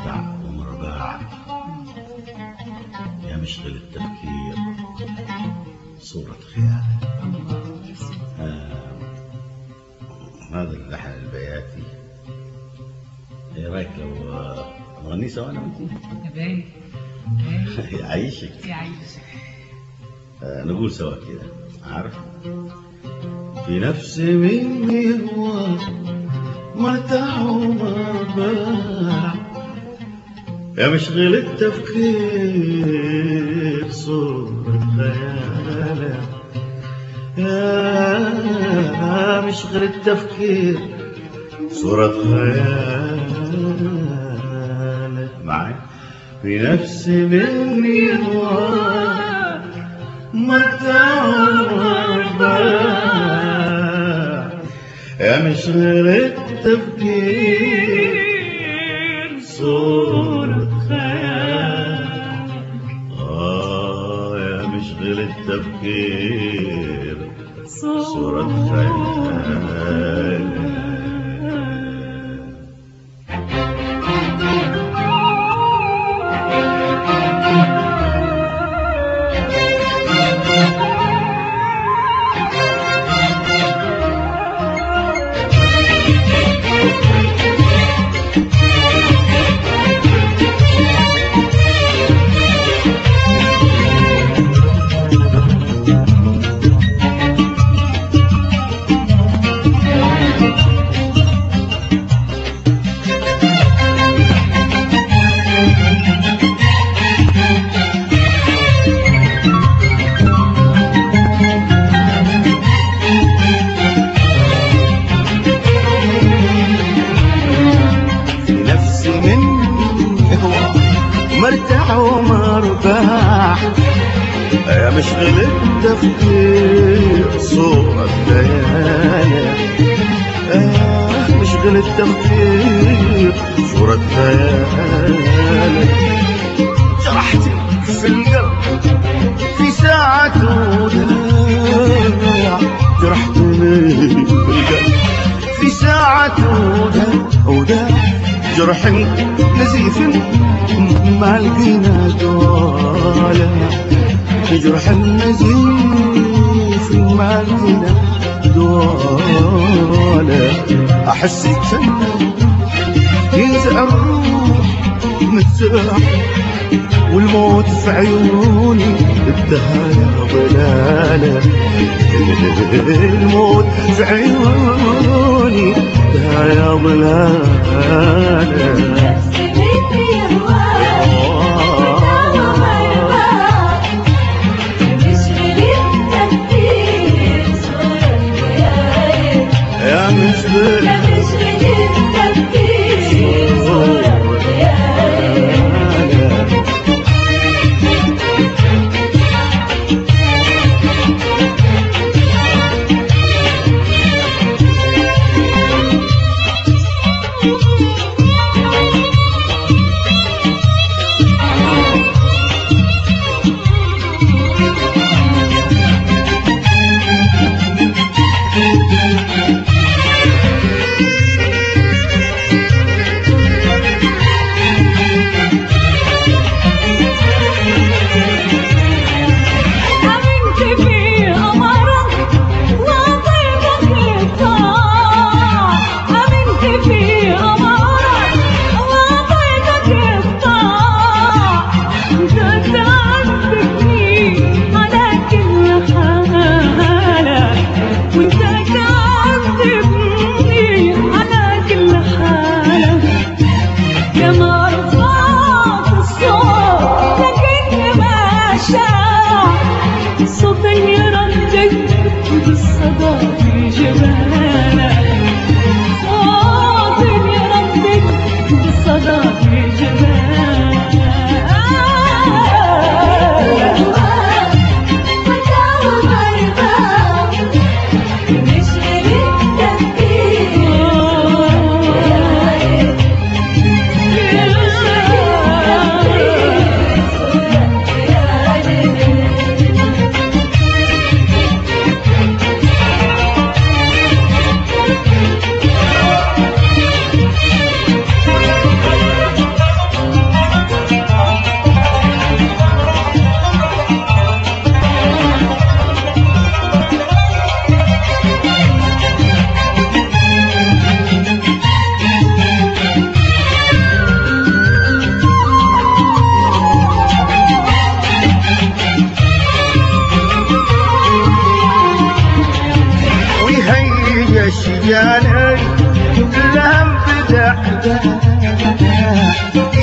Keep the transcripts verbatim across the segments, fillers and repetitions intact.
مربع ومرباع يا مشغل التفكير صورة خيال. آه هذا اللحن البياتي، ايه رايك لو نغني سوا انا وانتي؟ باين يعيشك يعيشك. آه نقول سوا كده، عارف؟ في نفسي مني هو مرتاح ومرباح يا مشغل التفكير صورة خيالك، يا مشغل التفكير صورة خيالك معي. في نفسي مني هو مرتاح ومرباح يا مشغل التفكير صورة خيالك، آه يا مشغل التفكير صورة خيالك. مرتاح ومرباح يا مشغل التفكير صورة خيالك، آه مشغل التفكير صورة خيالك. جرحتني في القلب في ساعة وداع، جرحتني في القلب في ساعة وداع، جرح نزيف ما لقينا دواله، جرح النزيف ما لقينا دواله. احس يتسنى ينزع الروح متساع والموت في عيوني الدهايا ضلاله، الموت في عيوني الدهايا ضلاله. يا مشغل التفكير صورة خيالك.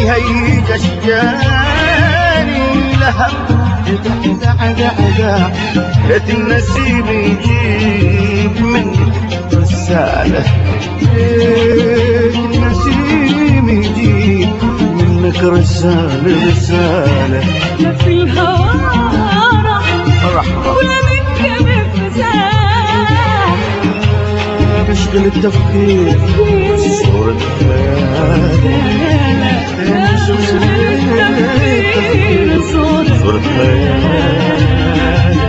يهيج اشجاني لهب عدا عدا عدا ليت النسيم يجيب منك رسالة ليت النسيم يجيب منك رسالة رسالة لا في الهوى رحمة ولا منك بفزاح بشغل التفكير صورة خيالي صورة صورة خيالي